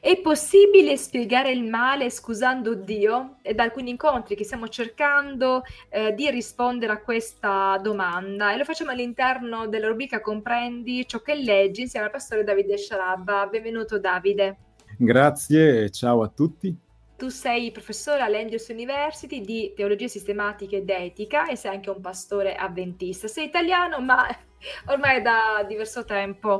È possibile spiegare il male scusando Dio? È da alcuni incontri che stiamo cercando di rispondere a questa domanda e lo facciamo all'interno della rubrica Comprendi ciò che leggi insieme al pastore Davide Sciarabba. Benvenuto Davide. Grazie e ciao a tutti. Tu sei professore all'Andrews University di teologia sistematica ed etica e sei anche un pastore avventista. Sei italiano, ma ormai da diverso tempo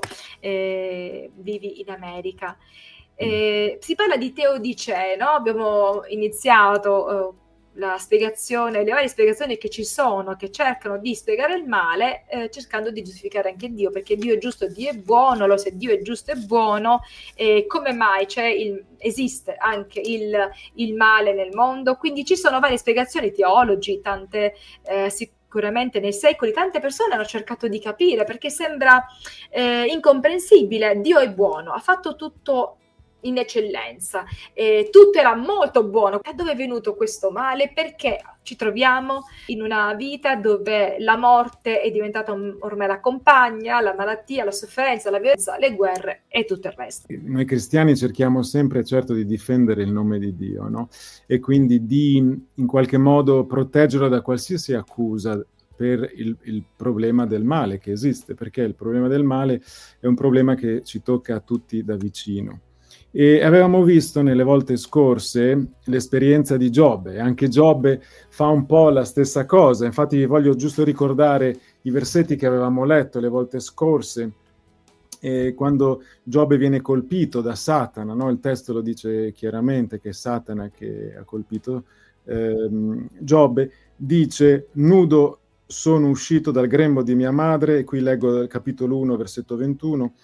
vivi in America. Si parla di teodicee, no? Abbiamo iniziato la spiegazione, le varie spiegazioni che ci sono, che cercano di spiegare il male, cercando di giustificare anche Dio, perché Dio è giusto, Dio è buono, lo se Dio è giusto e buono, come mai esiste anche il male nel mondo? Quindi ci sono varie spiegazioni, teologi, tante sicuramente nei secoli, tante persone hanno cercato di capire, perché sembra incomprensibile. Dio è buono, ha fatto tutto in eccellenza, tutto era molto buono. Da dove è venuto questo male? Perché ci troviamo in una vita dove la morte è diventata ormai la compagna, la malattia, la sofferenza, la violenza, le guerre e tutto il resto. Noi cristiani cerchiamo sempre, certo, di difendere il nome di Dio, no? E quindi di in qualche modo proteggerlo da qualsiasi accusa per il problema del male che esiste, perché il problema del male è un problema che ci tocca a tutti da vicino. E avevamo visto nelle volte scorse l'esperienza di Giobbe, anche Giobbe fa un po' la stessa cosa. Infatti vi voglio giusto ricordare i versetti che avevamo letto le volte scorse, quando Giobbe viene colpito da Satana, no? Il testo lo dice chiaramente che è Satana che ha colpito Giobbe, dice: nudo sono uscito dal grembo di mia madre, e qui leggo dal capitolo 1 versetto 21,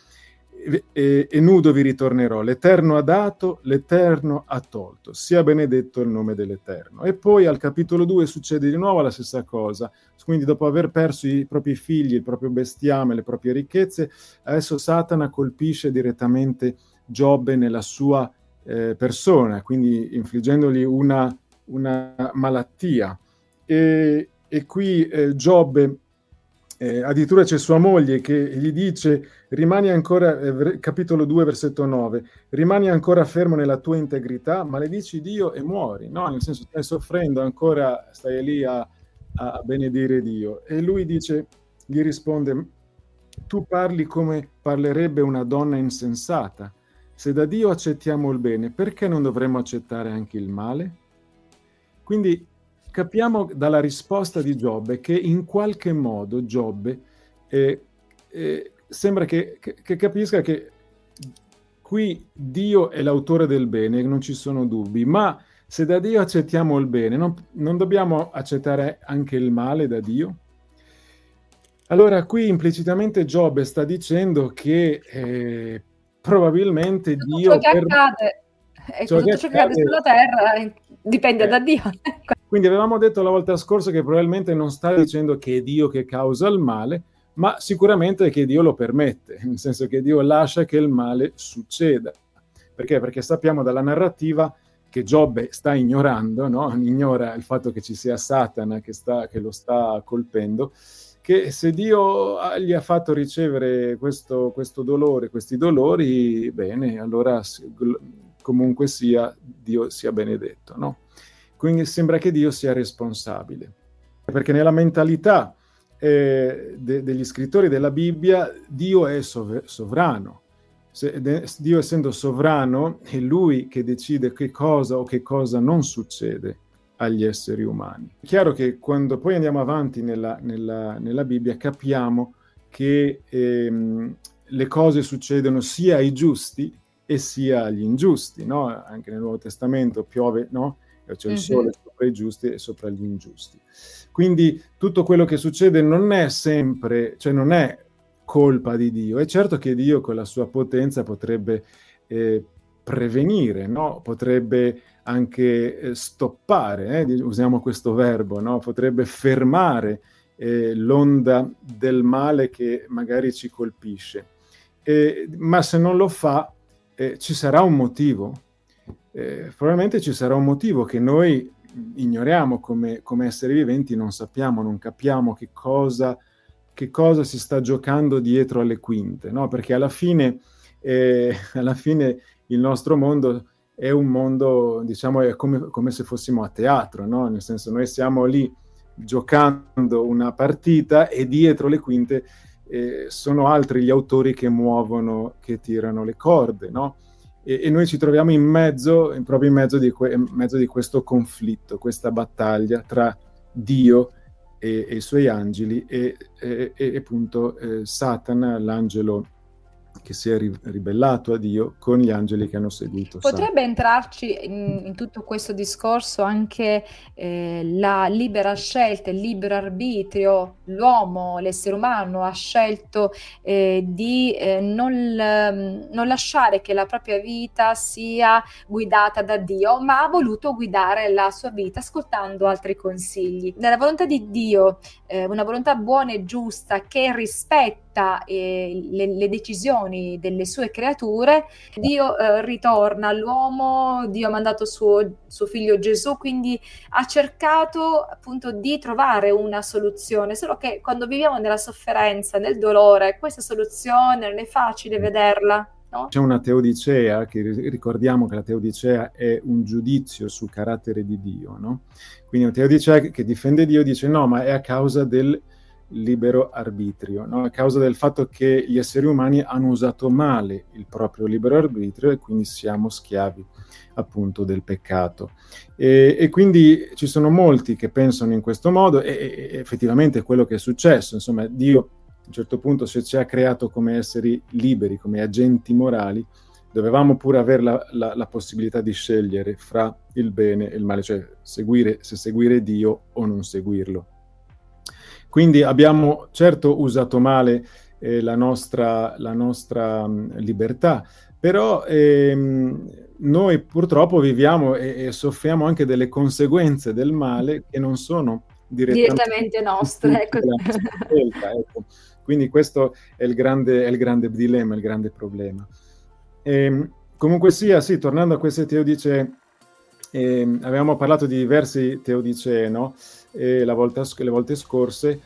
e nudo vi ritornerò, l'Eterno ha dato, l'Eterno ha tolto, sia benedetto il nome dell'Eterno. E poi al capitolo 2 succede di nuovo la stessa cosa, quindi dopo aver perso i propri figli, il proprio bestiame, le proprie ricchezze, adesso Satana colpisce direttamente Giobbe nella sua persona, quindi infliggendogli una malattia. E qui Giobbe, addirittura c'è sua moglie che gli dice: rimani ancora, capitolo 2 versetto 9, rimani ancora fermo nella tua integrità, maledici Dio e muori, no? Nel senso, stai soffrendo ancora, stai lì a benedire Dio. E lui dice, gli risponde: tu parli come parlerebbe una donna insensata. Se da Dio accettiamo il bene, perché non dovremmo accettare anche il male? Quindi capiamo dalla risposta di Giobbe che in qualche modo Giobbe sembra che capisca che qui Dio è l'autore del bene, non ci sono dubbi, ma se da Dio accettiamo il bene, non dobbiamo accettare anche il male da Dio? Allora qui implicitamente Giobbe sta dicendo che probabilmente Tutto Dio... ciò che accade, ecco, tutto ciò che accade sulla terra dipende da Dio. Quindi avevamo detto la volta scorsa che probabilmente non sta dicendo che è Dio che causa il male, ma sicuramente che Dio lo permette, nel senso che Dio lascia che il male succeda. Perché? Perché sappiamo dalla narrativa che Giobbe sta ignorando, no? Ignora il fatto che ci sia Satana che lo sta colpendo, che se Dio gli ha fatto ricevere questo dolore, questi dolori, bene, allora comunque sia, Dio sia benedetto, no? Quindi sembra che Dio sia responsabile, perché nella mentalità degli scrittori della Bibbia Dio è sovrano. Dio essendo sovrano è Lui che decide che cosa o che cosa non succede agli esseri umani. È chiaro che quando poi andiamo avanti nella Bibbia capiamo che le cose succedono sia ai giusti e sia agli ingiusti, no? Anche nel Nuovo Testamento piove, no? C'è il sole sopra i giusti e sopra gli ingiusti. Quindi tutto quello che succede non è sempre, cioè non è colpa di Dio. È certo che Dio con la sua potenza potrebbe prevenire, no? Potrebbe anche stoppare, usiamo questo verbo, no? Potrebbe fermare l'onda del male che magari ci colpisce. Ma se non lo fa, ci sarà un motivo. Probabilmente ci sarà un motivo che noi ignoriamo come esseri viventi, non sappiamo, non capiamo che cosa si sta giocando dietro alle quinte, no? Perché alla fine il nostro mondo è un mondo, diciamo, è come se fossimo a teatro, no? Nel senso, noi siamo lì giocando una partita e dietro le quinte sono altri gli autori che muovono, che tirano le corde, no? E noi ci troviamo proprio in mezzo di questo conflitto, questa battaglia tra Dio e i suoi angeli e appunto Satana, l'angelo che si è ribellato a Dio, con gli angeli che hanno seguito Potrebbe entrarci in tutto questo discorso anche la libera scelta, il libero arbitrio. L'uomo, l'essere umano, ha scelto di non lasciare che la propria vita sia guidata da Dio, ma ha voluto guidare la sua vita ascoltando altri consigli. Nella volontà di Dio, una volontà buona e giusta che rispetta le decisioni delle sue creature, Dio ritorna all'uomo, Dio ha mandato suo figlio Gesù, quindi ha cercato appunto di trovare una soluzione, solo che quando viviamo nella sofferenza, nel dolore, questa soluzione non è facile vederla, no? C'è una teodicea, che ricordiamo che la teodicea è un giudizio sul carattere di Dio, no? Quindi una teodicea che difende Dio dice no, ma è a causa del libero arbitrio, no? A causa del fatto che gli esseri umani hanno usato male il proprio libero arbitrio e quindi siamo schiavi appunto del peccato. E quindi ci sono molti che pensano in questo modo e effettivamente è quello che è successo. Insomma, Dio a un certo punto, se ci ha creato come esseri liberi, come agenti morali, dovevamo pure avere la possibilità di scegliere fra il bene e il male, cioè se seguire Dio o non seguirlo. Quindi abbiamo certo usato male la nostra libertà, però noi purtroppo viviamo e soffriamo anche delle conseguenze del male che non sono direttamente nostre. Ecco. Scelta, ecco. Quindi questo è il grande dilemma, il grande problema. Comunque sia, sì, tornando a queste teodicee, avevamo parlato di diversi teodicee, no? Le volte scorse,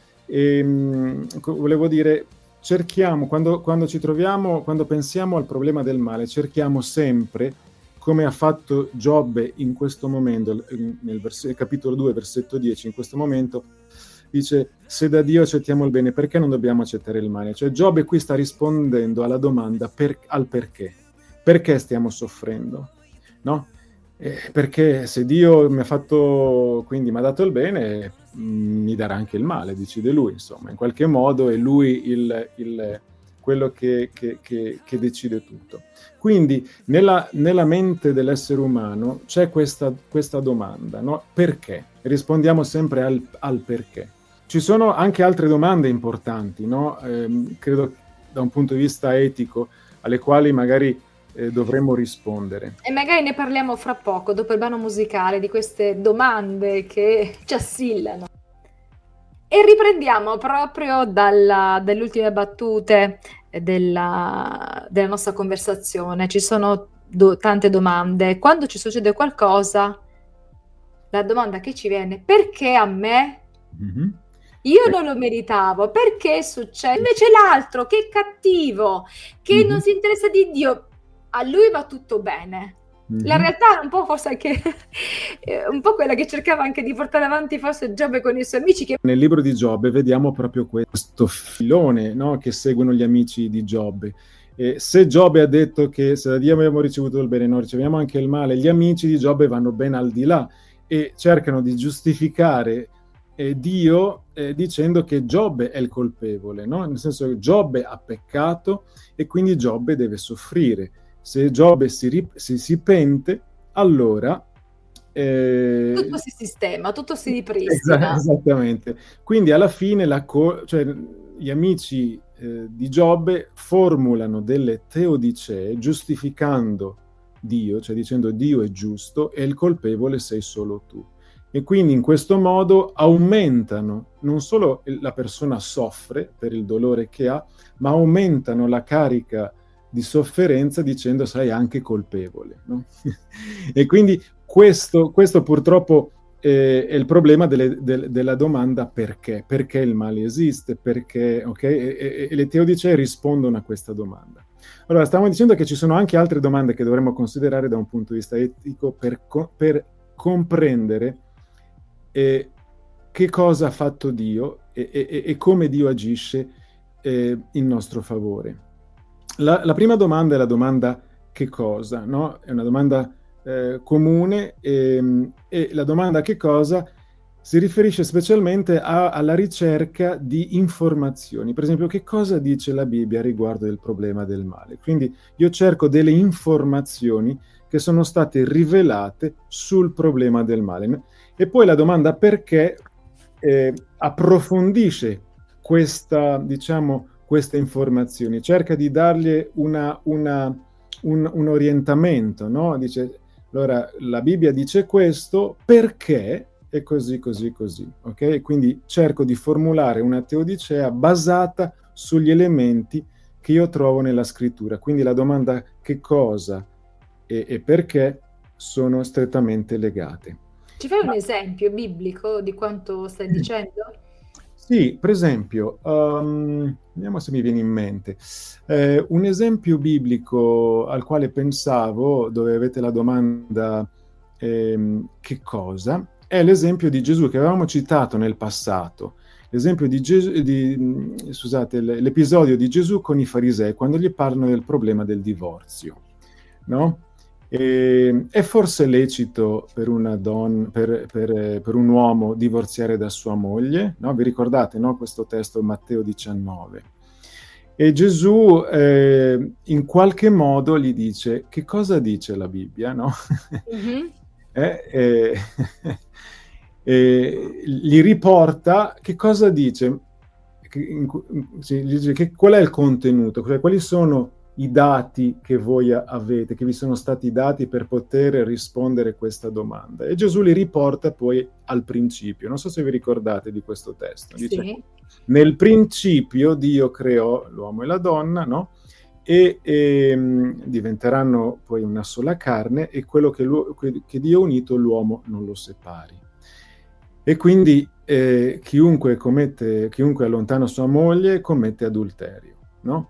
volevo dire, cerchiamo, quando ci troviamo, quando pensiamo al problema del male, cerchiamo sempre, come ha fatto Giobbe in questo momento, nel capitolo 2, versetto 10, in questo momento, dice, se da Dio accettiamo il bene, perché non dobbiamo accettare il male? Cioè Giobbe qui sta rispondendo alla domanda al perché. Perché stiamo soffrendo? No? Perché se Dio mi ha dato il bene, mi darà anche il male, decide lui, insomma, in qualche modo è lui quello che decide tutto. Quindi nella mente dell'essere umano c'è questa domanda, no? Perché? Rispondiamo sempre al perché. Ci sono anche altre domande importanti, no? Credo da un punto di vista etico, alle quali magari dovremmo rispondere. E magari ne parliamo fra poco, dopo il brano musicale, di queste domande che ci assillano. E riprendiamo proprio dalle ultime battute della nostra conversazione. Ci sono tante domande. Quando ci succede qualcosa, la domanda che ci viene: perché a me? Mm-hmm. Io non lo meritavo, perché succede? Invece l'altro, che cattivo, che non si interessa di Dio, a lui va tutto bene. La realtà è un po' forse anche un po' quella che cercava anche di portare avanti forse Giobbe con i suoi amici. Nel libro di Giobbe vediamo proprio questo filone, no? Che seguono gli amici di Giobbe. Se Giobbe ha detto che se da Dio abbiamo ricevuto il bene, noi riceviamo anche il male, gli amici di Giobbe vanno ben al di là e cercano di giustificare Dio dicendo che Giobbe è il colpevole, no? Nel senso che Giobbe ha peccato e quindi Giobbe deve soffrire. Se Giobbe si pente, allora tutto si sistema, tutto si ripristina. Esattamente. Quindi alla fine gli amici di Giobbe formulano delle teodicee giustificando Dio, cioè dicendo Dio è giusto e il colpevole sei solo tu. E quindi in questo modo aumentano, non solo la persona soffre per il dolore che ha, ma aumentano la carica di sofferenza dicendo sei anche colpevole, no? E quindi questo purtroppo è il problema della domanda perché il male esiste, perché, okay? E le teodicee rispondono a questa domanda. Allora, stavamo dicendo che ci sono anche altre domande che dovremmo considerare da un punto di vista etico per comprendere che cosa ha fatto Dio e come Dio agisce in nostro favore. La prima domanda è la domanda che cosa, no? È una domanda comune e la domanda che cosa si riferisce specialmente alla ricerca di informazioni. Per esempio, che cosa dice la Bibbia riguardo del problema del male? Quindi io cerco delle informazioni che sono state rivelate sul problema del male. E poi la domanda perché approfondisce queste informazioni, cerca di dargli un orientamento, no? Dice, allora, la Bibbia dice questo perché è così, ok? Quindi cerco di formulare una teodicea basata sugli elementi che io trovo nella scrittura. Quindi la domanda che cosa e perché sono strettamente legate. Ci fai un esempio biblico di quanto stai dicendo? Sì, per esempio, vediamo se mi viene in mente. Un esempio biblico al quale pensavo, dove avete la domanda che cosa, è l'esempio di Gesù che avevamo citato nel passato. L'esempio di Gesù, scusate, l'episodio di Gesù con i farisei, quando gli parlano del problema del divorzio, no? È forse lecito per una donna, per un uomo divorziare da sua moglie? No? Vi ricordate, no? Questo testo Matteo 19. E Gesù in qualche modo gli dice che cosa dice la Bibbia, no? Mm-hmm. Gli riporta che cosa dice, gli dice qual è il contenuto, quali sono i dati che voi avete, che vi sono stati dati per poter rispondere a questa domanda. E Gesù li riporta poi al principio. Non so se vi ricordate di questo testo. Dice, sì. Nel principio Dio creò l'uomo e la donna, no? E diventeranno poi una sola carne e quello che Dio ha unito l'uomo non lo separi. E quindi chiunque allontana sua moglie commette adulterio, no?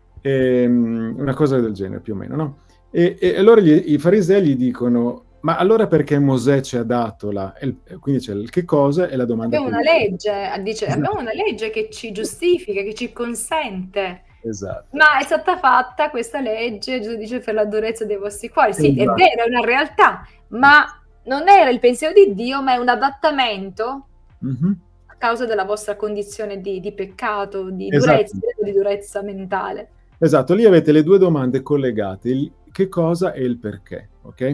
Una cosa del genere più o meno, no? E allora i farisei gli dicono, ma allora perché Mosè ci ha dato quindi c'è il che cosa e la domanda abbiamo una legge, dice, esatto. Abbiamo una legge che ci giustifica, che ci consente. Esatto. Ma è stata fatta questa legge, Gesù dice, per la durezza dei vostri cuori. Sì, esatto. È vero, è una realtà, ma non era il pensiero di Dio, ma è un adattamento a causa della vostra condizione di peccato, di durezza, esatto. Di durezza mentale. Esatto, lì avete le due domande collegate, il che cosa e il perché, ok?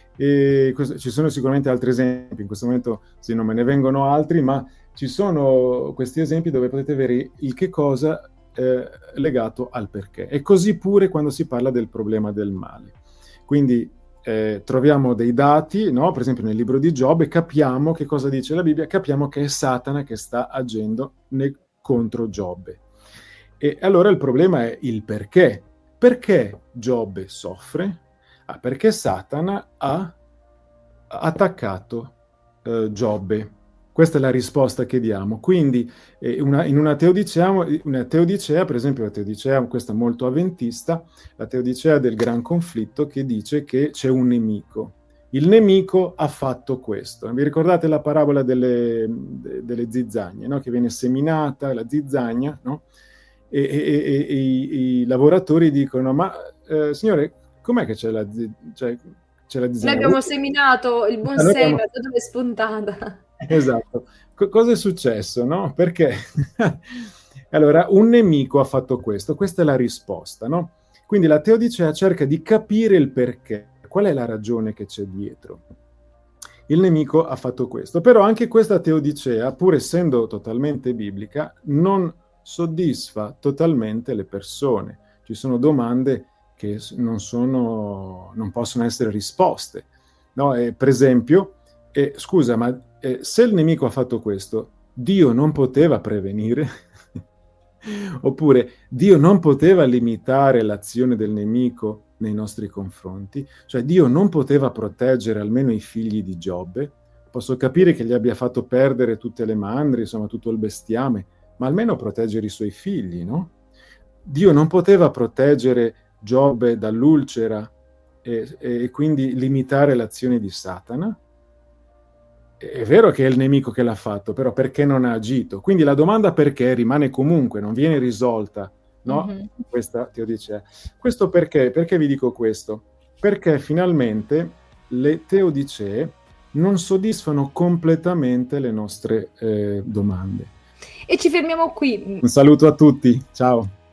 Ci sono sicuramente altri esempi, in questo momento sì, non me ne vengono altri, ma ci sono questi esempi dove potete avere il che cosa legato al perché. E così pure quando si parla del problema del male. Quindi troviamo dei dati, no? Per esempio nel libro di Giobbe, capiamo che cosa dice la Bibbia, capiamo che è Satana che sta agendo contro Giobbe. E allora il problema è il perché. Perché Giobbe soffre? Perché Satana ha attaccato Giobbe. Questa è la risposta che diamo. Quindi in una teodicea, per esempio la teodicea, questa molto avventista, la teodicea del gran conflitto, che dice che c'è un nemico. Il nemico ha fatto questo. Vi ricordate la parabola delle zizzagne, no? Che viene seminata la zizzagna, no? E i lavoratori dicono, ma signore, com'è che c'è la zizzagna? Noi abbiamo seminato il buon seme, da dove è spuntata? Esatto. Cosa è successo, no? Perché? Allora, un nemico ha fatto questo, questa è la risposta, no? Quindi la teodicea cerca di capire il perché, qual è la ragione che c'è dietro. Il nemico ha fatto questo, però anche questa teodicea, pur essendo totalmente biblica, non soddisfa totalmente le persone. Ci sono domande che non possono essere risposte, no? Per esempio, scusa, ma se il nemico ha fatto questo, Dio non poteva prevenire? Oppure Dio non poteva limitare l'azione del nemico nei nostri confronti? Cioè Dio non poteva proteggere almeno i figli di Giobbe? Posso capire che gli abbia fatto perdere tutte le mandrie, insomma tutto il bestiame, ma almeno proteggere i suoi figli, no? Dio non poteva proteggere Giobbe dall'ulcera e quindi limitare l'azione di Satana. È vero che è il nemico che l'ha fatto, però perché non ha agito? Quindi la domanda perché rimane comunque, non viene risolta, no? Mhm. Questa teodicea. Questo perché? Perché vi dico questo? Perché finalmente le teodicee non soddisfano completamente le nostre domande. E ci fermiamo qui. Un saluto a tutti, ciao.